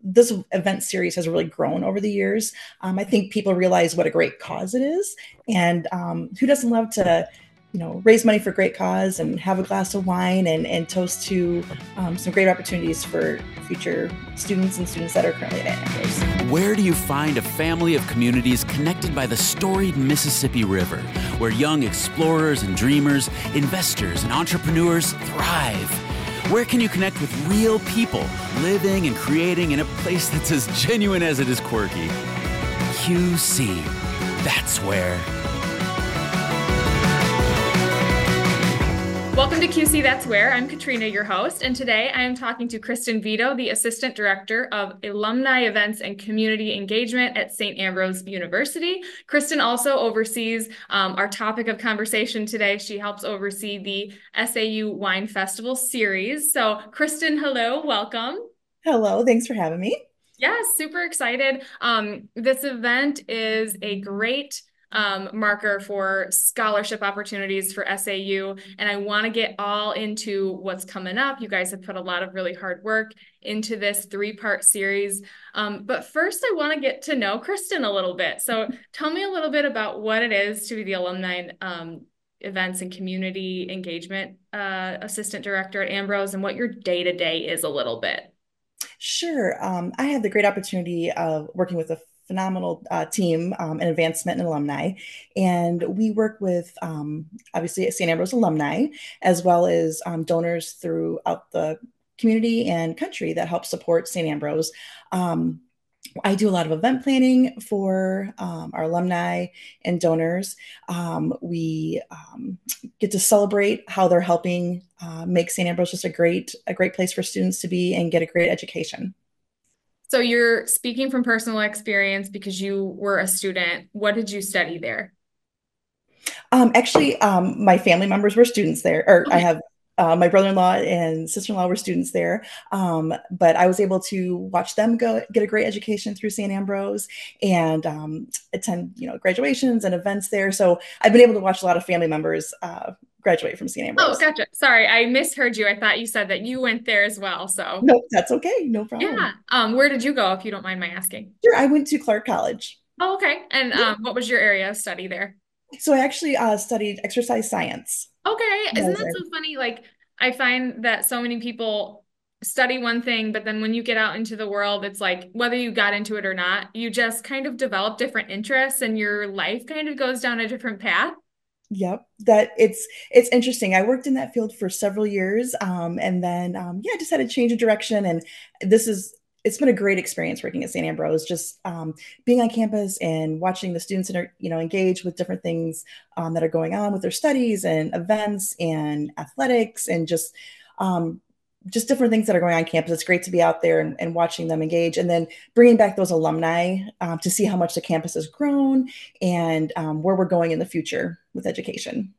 this event series has really grown over the years. I think people realize what a great cause it is, and who doesn't love to, raise money for a great cause and have a glass of wine and toast to some great opportunities for future students and students that are currently at Ambrose. Where do you find a family of communities connected by the storied Mississippi River, where young explorers and dreamers, investors and entrepreneurs thrive? Where can you connect with real people living and creating in a place that's as genuine as it is quirky? QC, that's where. Welcome to QC That's Where. I'm Katrina, your host, and today I am talking to Kristen Vito, the Assistant Director of Alumni Events and Community Engagement at St. Ambrose University. Kristen also oversees our topic of conversation today. She helps oversee the SAU Wine Festival series. So Kristen, hello, welcome. Hello, thanks for having me. Yeah, super excited. This event is a great marker for scholarship opportunities for SAU. And I want to get all into what's coming up. You guys have put a lot of really hard work into this 3-part series. But first, I want to get to know Kristen a little bit. So tell me a little bit about what it is to be the Alumni Events and Community Engagement Assistant Director at Ambrose and what your day-to-day is a little bit. Sure. I have the great opportunity of working with a phenomenal team in advancement and alumni. And we work with, obviously, St. Ambrose alumni, as well as donors throughout the community and country that help support St. Ambrose. I do a lot of event planning for our alumni and donors. We get to celebrate how they're helping make St. Ambrose just a great place for students to be and get a great education. So you're speaking from personal experience because you were a student. What did you study there? Actually, my family members were students there, or Okay. I have my brother-in-law and sister-in-law were students there. But I was able to watch them go get a great education through St. Ambrose and attend, graduations and events there. So I've been able to watch a lot of family members graduate from St. Oh, Ambrose. gotcha. Sorry, I misheard you. I thought you said that you went there as well. So No, that's okay. No problem. yeah. Where did you go, if you don't mind my asking? Sure, I went to Clark College. Oh, okay. And what was your area of study there? So I actually studied exercise science. Okay. When I Isn't was that there. so funny? Like, I find that so many people study one thing, but then when you get out into the world, it's like whether you got into it or not, you just kind of develop different interests and your life kind of goes down a different path. Yep, that it's interesting. I worked in that field for several years, and then yeah, I just had to change of direction. And it's been a great experience working at St. Ambrose, just being on campus and watching the students engage with different things that are going on with their studies and events and athletics and just different things that are going on campus. It's great to be out there and watching them engage, and then bringing back those alumni to see how much the campus has grown and where we're going in the future with education.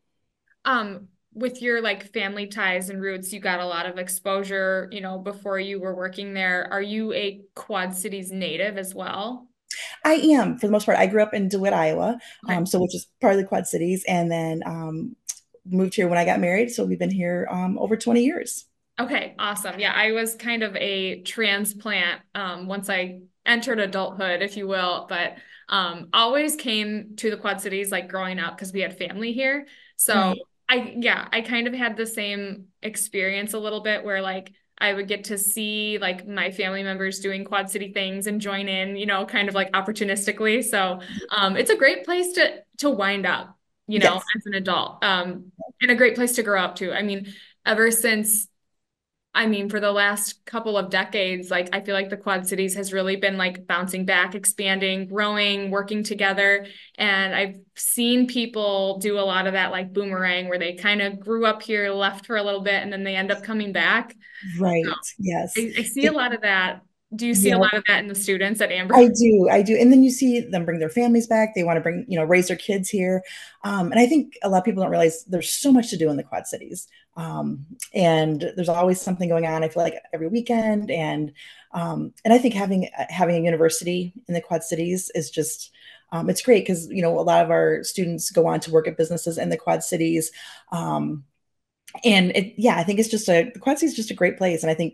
With your like family ties and roots, you got a lot of exposure, before you were working there. Are you a Quad Cities native as well? I am, for the most part. I grew up in DeWitt, Iowa, Okay. so which is part of the Quad Cities, and then moved here when I got married. So we've been here over 20 years. Okay, awesome. Yeah, I was kind of a transplant once I entered adulthood, if you will, but always came to the Quad Cities like growing up because we had family here. So Right. I kind of had the same experience a little bit where like I would get to see like my family members doing Quad City things and join in, kind of like opportunistically. So it's a great place to wind up, Yes. as an adult. And a great place to grow up too. I mean, ever since for the last couple of decades, like I feel like the Quad Cities has really been like bouncing back, expanding, growing, working together. And I've seen people do a lot of that like boomerang where they kind of grew up here, left for a little bit, and then they end up coming back. So Right. Yes. I see a lot of that. Do you see a Yeah. lot of that in the students at Amber? I do. And then you see them bring their families back. They want to bring, raise their kids here. And I think a lot of people don't realize there's so much to do in the Quad Cities. And there's always something going on, I feel like every weekend. And I think having a university in the Quad Cities is just, it's great because, a lot of our students go on to work at businesses in the Quad Cities. And I think the Quad Cities is just a great place. And I think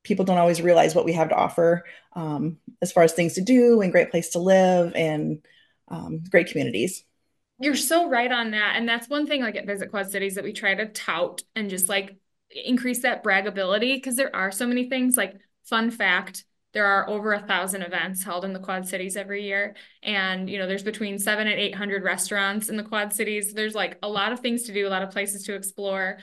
people don't always realize what we have to offer as far as things to do and great place to live and great communities. You're so right on that. And that's one thing like at Visit Quad Cities that we try to tout and just like increase that braggability because there are so many things like fun fact. There are over 1,000 events held in the Quad Cities every year. And, there's between 700 and 800 restaurants in the Quad Cities. There's like a lot of things to do, a lot of places to explore.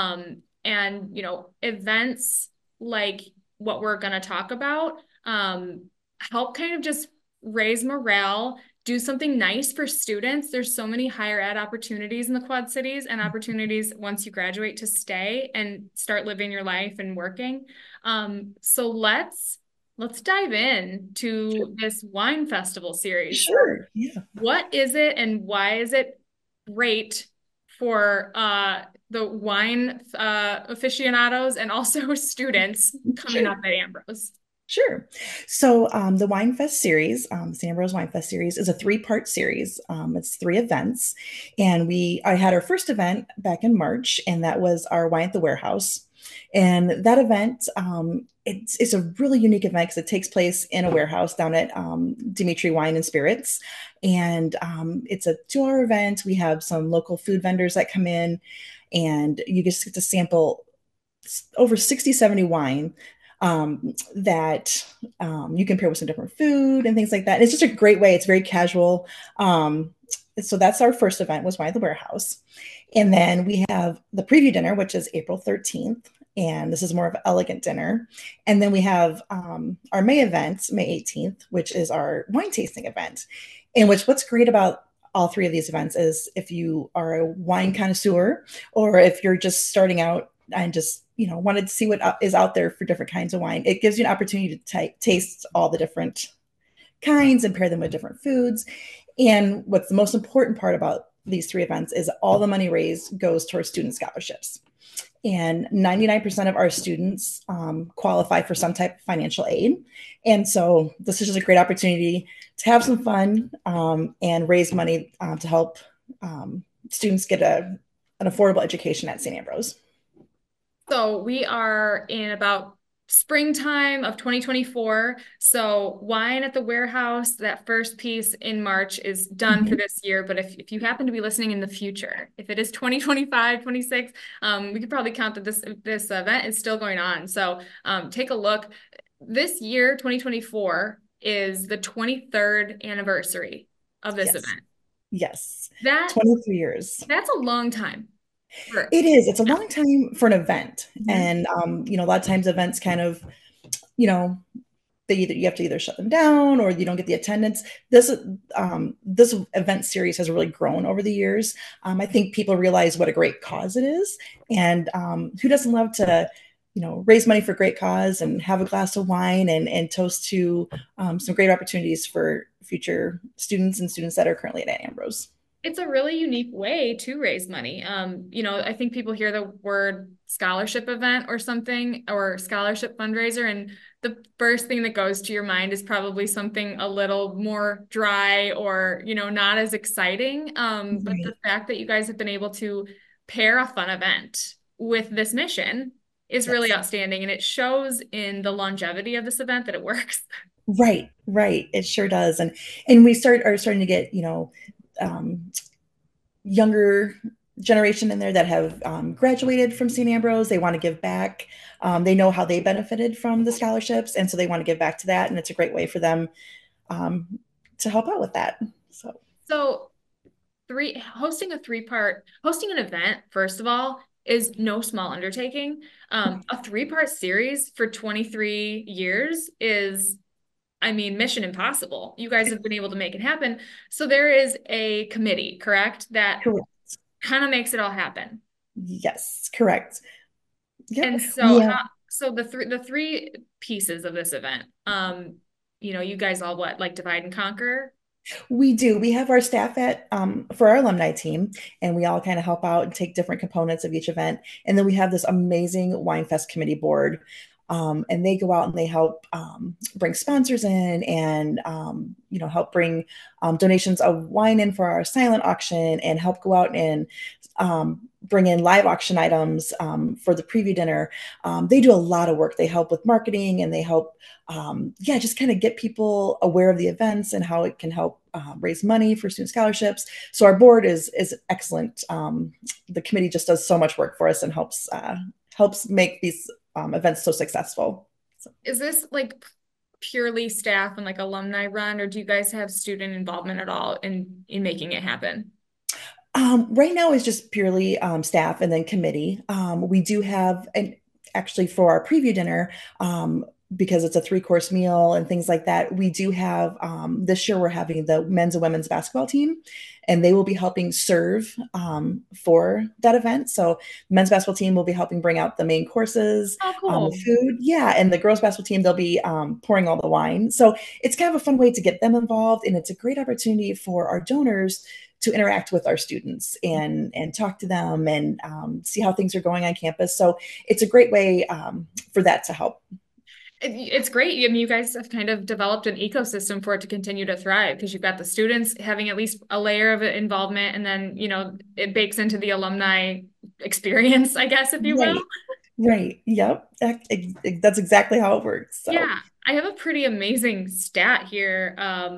Events like what we're going to talk about help kind of just raise morale, do something nice for students. There's so many higher ed opportunities in the Quad Cities and opportunities once you graduate to stay and start living your life and working. So let's dive in to this wine festival series. Sure. Yeah. What is it and why is it great for the wine aficionados and also students coming up at Ambrose? Sure. So the Wine Fest series, San Ambrose Wine Fest series, is a three-part series. It's three events, and I had our first event back in March, and that was our Wine at the Warehouse. And that event, it's a really unique event because it takes place in a warehouse down at Dimitri Wine and Spirits, and it's a 2-hour event. We have some local food vendors that come in, and you just get to sample over 60, 70 wine that you can pair with some different food and things like that. And it's just a great way. It's very casual. So that's our first event was Wine at the Warehouse. And then we have the preview dinner, which is April 13th. And this is more of an elegant dinner. And then we have our May event, May 18th, which is our wine tasting event. In which what's great about all three of these events is if you are a wine connoisseur or if you're just starting out and just wanted to see what is out there for different kinds of wine, it gives you an opportunity to taste all the different kinds and pair them with different foods. And what's the most important part about these three events is all the money raised goes towards student scholarships. And 99% of our students qualify for some type of financial aid. And so this is just a great opportunity to have some fun and raise money to help students get an affordable education at St. Ambrose. So we are in about springtime of 2024. So Wine at the Warehouse, that first piece in March is done for this year. But if you happen to be listening in the future, if it is 2025, 26, we could probably count that this event is still going on. So take a look. This year, 2024, is the 23rd anniversary of this event. Yes. 23 years. That's a long time. It is. It's a long time for an event. And, a lot of times events kind of, you have to either shut them down or you don't get the attendance. This event series has really grown over the years. I think people realize what a great cause it is. And who doesn't love to, raise money for a great cause and have a glass of wine and toast to some great opportunities for future students and students that are currently at Ambrose. It's a really unique way to raise money. I think people hear the word scholarship event or something or scholarship fundraiser, and the first thing that goes to your mind is probably something a little more dry or, not as exciting. But the fact that you guys have been able to pair a fun event with this mission is really outstanding. And it shows in the longevity of this event that it works. Right. It sure does. And we are starting to get, younger generation in there that have graduated from St. Ambrose. They want to give back. They know how they benefited from the scholarships. And so they want to give back to that. And it's a great way for them to help out with that. So hosting an event, first of all, is no small undertaking. A 3-part series for 23 years is mission impossible. You guys have been able to make it happen. So there is a committee, correct? That kind of makes it all happen. Yes, correct. Yep. And so, so the three pieces of this event, you guys all divide and conquer? We do. We have our staff for our alumni team, and we all kind of help out and take different components of each event. And then we have this amazing Wine Fest committee board. And they go out and they help bring sponsors in and, help bring donations of wine in for our silent auction and help go out and bring in live auction items for the preview dinner. They do a lot of work. They help with marketing and they help, yeah, just kind of get people aware of the events and how it can help raise money for student scholarships. So our board is excellent. The committee just does so much work for us and helps make these events so successful. So. Is this like purely staff and like alumni run, or do you guys have student involvement at all in making it happen? Right now it's just purely staff and then committee. We do have, and actually for our preview dinner, because it's a three-course meal and things like that, we do have, this year we're having the men's and women's basketball team, and they will be helping serve for that event. So men's basketball team will be helping bring out the main courses, Oh, the cool. food, yeah, and the girls basketball team, they'll be pouring all the wine. So it's kind of a fun way to get them involved, and it's a great opportunity for our donors to interact with our students and talk to them and see how things are going on campus. So it's a great way for that to help. It's great. I mean, you guys have kind of developed an ecosystem for it to continue to thrive because you've got the students having at least a layer of involvement, and then, it bakes into the alumni experience, I guess, if you will. Right. Right. Yep. That's exactly how it works. So, Yeah, I have a pretty amazing stat here.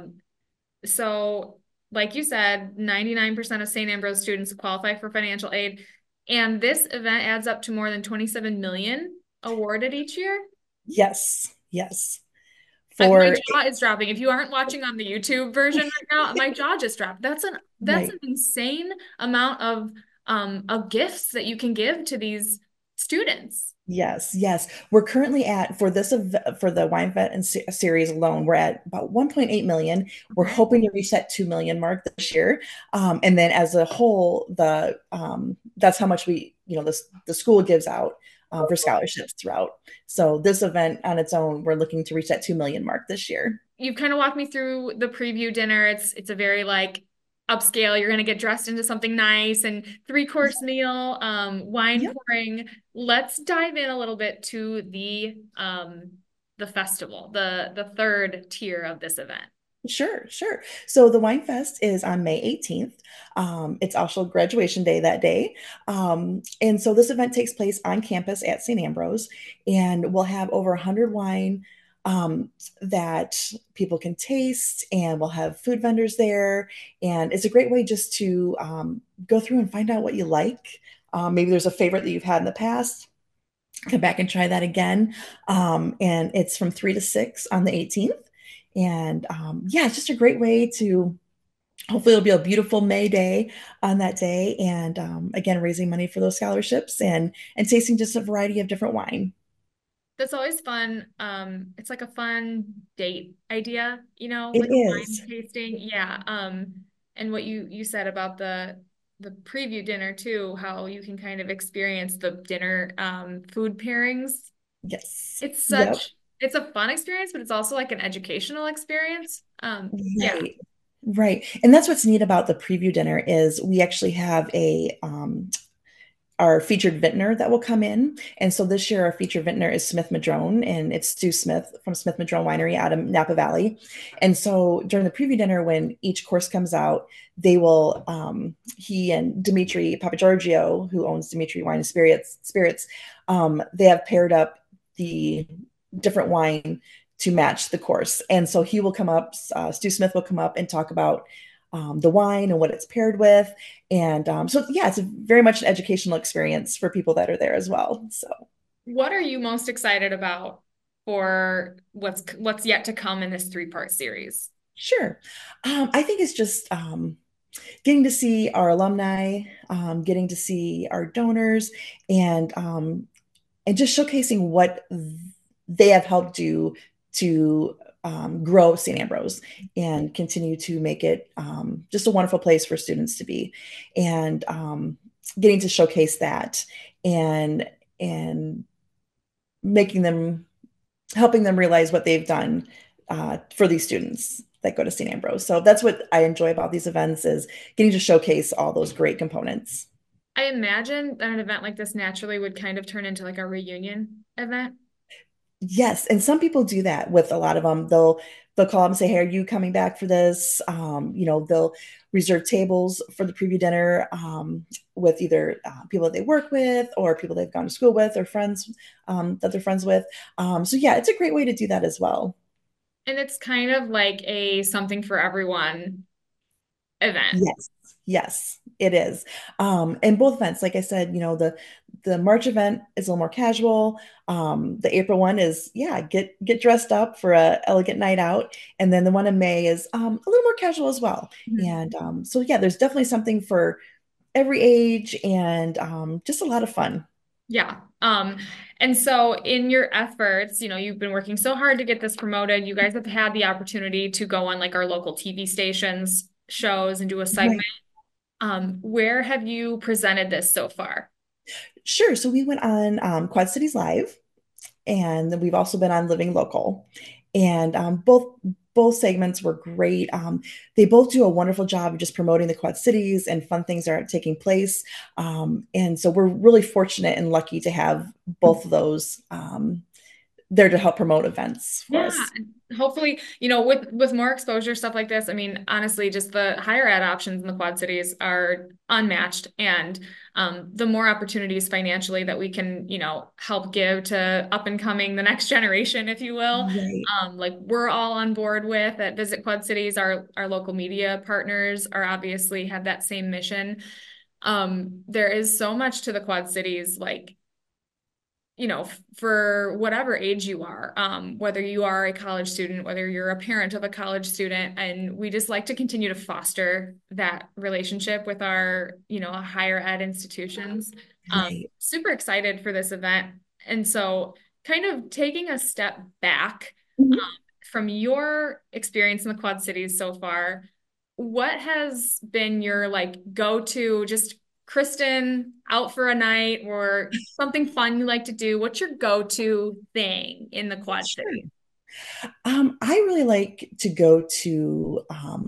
So like you said, 99% of St. Ambrose students qualify for financial aid, and this event adds up to more than 27 million awarded each year. yes. Yes. My For, jaw is dropping. If you aren't watching on the YouTube version right now, my jaw just dropped. That's an right. insane amount of gifts that you can give to these students. Yes, yes. We're currently at for for the Wine Vet and series alone, we're at about 1.8 million. We're Okay. hoping to reach that 2 million mark this year. And then as a whole, the that's how much the school gives out for scholarships throughout. So this event on its own, we're looking to reach that 2 million mark this year. You've kind of walked me through the preview dinner. It's a very like upscale. You're gonna get dressed into something nice and three-course meal, wine Yep. pouring. Let's dive in a little bit to the festival, the third tier of this event. Sure, sure. So the Wine Fest is on May 18th. It's also graduation day that day. And so this event takes place on campus at St. Ambrose, and we'll have over 100 wine that people can taste, and we'll have food vendors there. And it's a great way just to go through and find out what you like. Maybe there's a favorite that you've had in the past. Come back and try that again. And it's from 3 to 6 on the 18th. And yeah, it's just a great way to hopefully it'll be a beautiful May day on that day. And again, raising money for those scholarships and tasting just a variety of different wine. That's always fun. It's like a fun date idea, It like a wine is. tasting. Yeah. And what you said about the preview dinner too, how you can kind of experience the dinner food pairings. Yes. It's Yep. such it's a fun experience, but it's also like an educational experience. Yeah. Right. Right. And that's what's neat about the preview dinner is we actually have a our featured vintner that will come in. And so this year, our featured vintner is Smith Madrone, and it's Stu Smith from Smith Madrone Winery out of Napa Valley. And so during the preview dinner, when each course comes out, they will, he and Dimitri Papagiorgio, who owns Dimitri Wine and Spirits, they have paired up the different wine to match the course. And so he will come up, Stu Smith will come up and talk about the wine and what it's paired with. And so, yeah, it's very much an educational experience for people that are there as well. So, What are you most excited about for what's yet to come in this three-part series? sure. I think it's just getting to see our alumni, getting to see our donors, and just showcasing what they have helped do to grow St. Ambrose and continue to make it just a wonderful place for students to be, and getting to showcase that and making them helping them realize what they've done for these students that go to St. Ambrose. So that's what I enjoy about these events is getting to showcase all those great components. I imagine that an event like this naturally would kind of turn into like a reunion event. Yes, and some people do that with a lot of them. They'll call them and say, "Hey, are you coming back for this?" They'll reserve tables for the preview dinner with either people that they work with or people they've gone to school with or friends that they're friends with. So yeah, it's a great way to do that as well. And it's kind of like a something for everyone event. Yes, yes, it is. And both events, like I said, the March event is a little more casual. The April one is, yeah, get dressed up for a elegant night out, and then the one in May is a little more casual as well. Mhm. And so yeah, there's definitely something for every age and just a lot of fun. Yeah. And so in your efforts, you've been working so hard to get this promoted. You guys have had the opportunity to go on like our local TV stations, shows, and do a segment. Right. Where have you presented this so far? Sure. So we went on Quad Cities Live, and then we've also been on Living Local, and both segments were great. They both do a wonderful job of just promoting the Quad Cities and fun things that are taking place. And so we're really fortunate and lucky to have both of those there to help promote events for Yeah, us. and hopefully, with more exposure, stuff like this. I mean, honestly, just the higher ed options in the Quad Cities are unmatched, and the more opportunities financially that we can, help give to up and coming the next generation, if you will. Right. Like we're all on board with at Visit Quad Cities. Our local media partners are obviously have that same mission. There is so much to the Quad Cities, like for whatever age you are, whether you are a college student, whether you're a parent of a college student, and we just like to continue to foster that relationship with our, higher ed institutions. Right. Super excited for this event. And so, kind of taking a step back Mhm. from your experience in the Quad Cities so far, what has been your like go-to just Kristen out for a night or something fun you like to do? What's your go-to thing in the Quad Sure. City? I really like to go to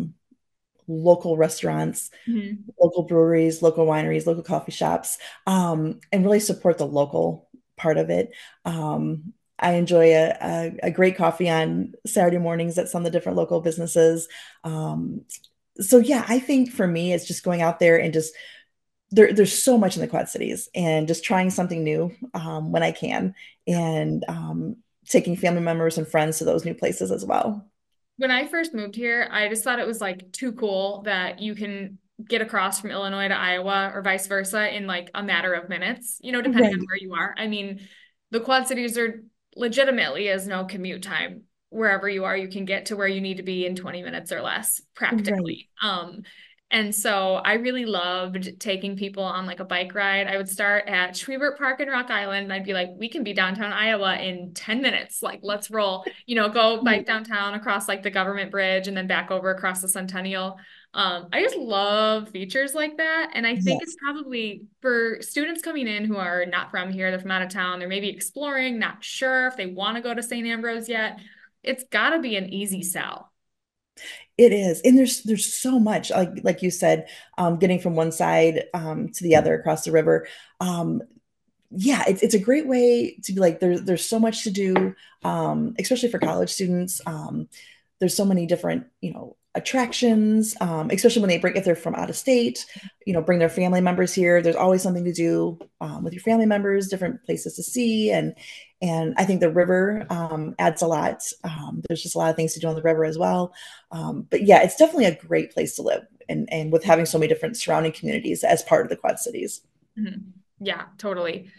local restaurants, Mhm. local breweries, local wineries, local coffee shops, and really support the local part of it. I enjoy a great coffee on Saturday mornings at some of the different local businesses. Um, so yeah, I think for me, it's just going out there and just there's so much in the Quad Cities and just trying something new when I can and taking family members and friends to those new places as well. When I first moved here, I just thought it was like too cool that you can get across from Illinois to Iowa or vice versa in like a matter of minutes, depending on Right, where you are. I mean, the Quad Cities are legitimately is no commute time. Wherever you are, you can get to where you need to be in 20 minutes or less, right, practically. And so I really loved taking people on like a bike ride. I would start at Schwiebert Park in Rock Island, and I'd be like, we can be downtown Iowa in 10 minutes. Like, let's roll, go bike right. downtown across like the government bridge and then back over across the Centennial. I just love features like that. And I think it's Yes. probably for students coming in who are not from here, they're from out of town, they're maybe exploring, not sure if they want to go to St. Ambrose yet. It's got to be an easy sell. It is, and there's so much like you said, getting from one side to the other across the river. Um, yeah, it's a great way to be like there's so much to do, especially for college students. There's so many different attractions, especially when they bring if they're from out of state, bring their family members here. There's always something to do with your family members, different places to see, and I think the river adds a lot. There's just a lot of things to do on the river as well. But yeah, it's definitely a great place to live, and with having so many different surrounding communities as part of the Quad Cities. Mhm. Yeah, totally.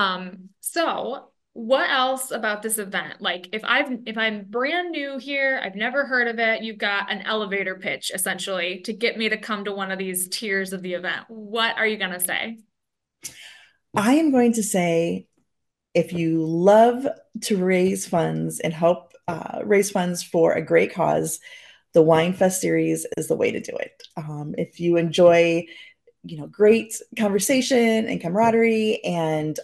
So what else about this event? Like if I'm brand new here, I've never heard of it, you've got an elevator pitch essentially to get me to come to one of these tiers of the event. What are you gonna say? I am going to say if you love to raise funds and help raise funds for a great cause, the Wine Fest series is the way to do it. If you enjoy, great conversation and camaraderie and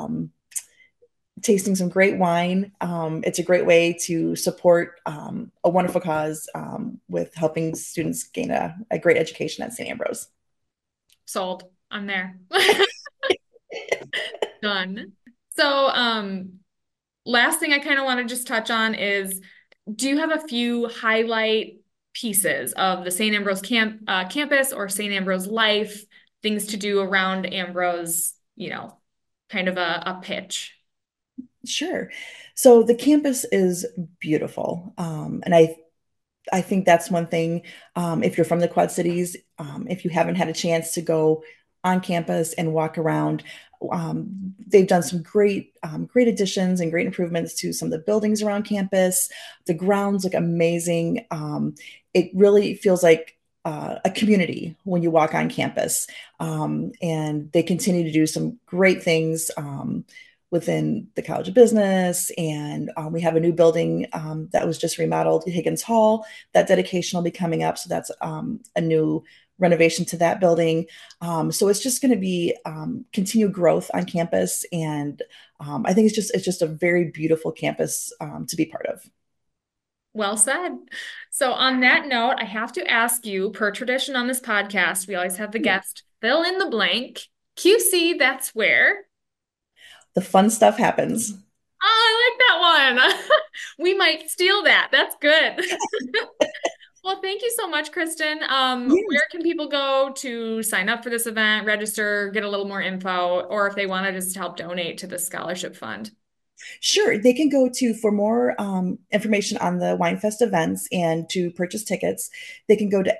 tasting some great wine, it's a great way to support a wonderful cause with helping students gain a great education at St. Ambrose. Sold. I'm there. Done. So, last thing I kind of want to just touch on is, do you have a few highlight pieces of the St. Ambrose campus or St. Ambrose life, things to do around Ambrose, kind of a pitch? Sure. So the campus is beautiful. And I think that's one thing. If you're from the Quad Cities, if you haven't had a chance to go on campus and walk around, they've done some great additions and great improvements to some of the buildings around campus. The grounds look amazing. It really feels like a community when you walk on campus. And they continue to do some great things. Within the College of Business. And we have a new building that was just remodeled, Higgins Hall. That dedication will be coming up. So that's a new renovation to that building. So it's just going to be continued growth on campus. And I think it's just a very beautiful campus to be part of. Well said. So on that note, I have to ask you, per tradition on this podcast, we always have the guest fill in the blank. QC, that's where the fun stuff happens. Oh, I like that one. We might steal that. That's good. Well, thank you so much, Kristen. Yes. Where can people go to sign up for this event, register, get a little more info, or if they want to just help donate to the scholarship fund? Sure. They can go to, for more information on the WineFest events and to purchase tickets, they can go to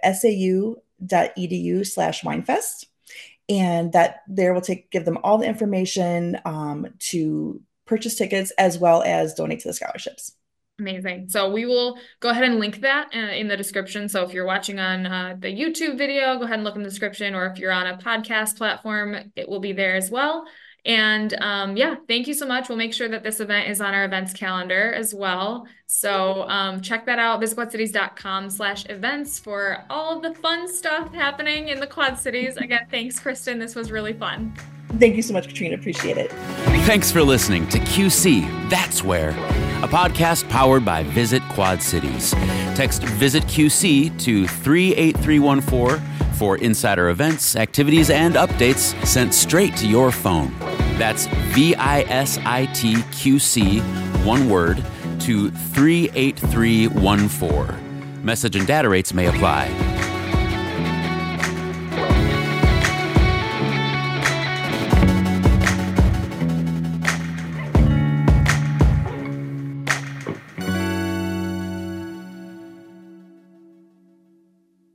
sau.edu/winefest. And that there will give them all the information to purchase tickets as well as donate to the scholarships. Amazing. So we will go ahead and link that in the description. So if you're watching on the YouTube video, go ahead and look in the description, or if you're on a podcast platform, it will be there as well. And yeah, thank you so much. We'll make sure that this event is on our events calendar as well. So check that out, visitquadcities.com/events for all of the fun stuff happening in the Quad Cities. Again, thanks, Kristen. This was really fun. Thank you so much, Katrina. Appreciate it. Thanks for listening to QC, That's Where, a podcast powered by Visit Quad Cities. Text Visit QC to 38314 for insider events, activities, and updates sent straight to your phone. That's VISITQC, one word, to 38314. Message and data rates may apply.